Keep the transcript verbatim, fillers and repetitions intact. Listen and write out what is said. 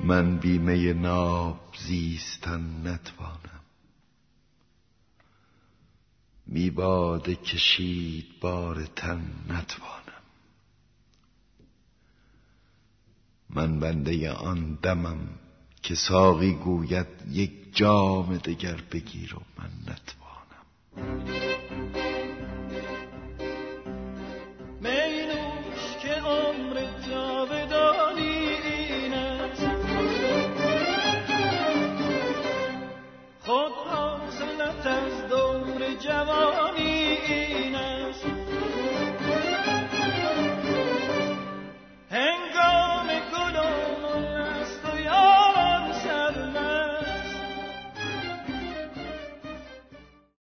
من بی می ناب زیستن نتوانم. بی باده کشید بار تن نتوانم. من بنده آن دمم که ساقی گوید یک جام دگر بگیر و من نتوانم.